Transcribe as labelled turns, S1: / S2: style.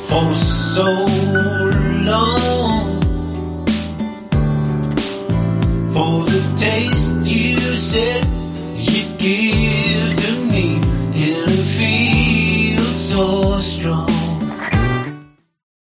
S1: for so long, for the taste you said you'd give.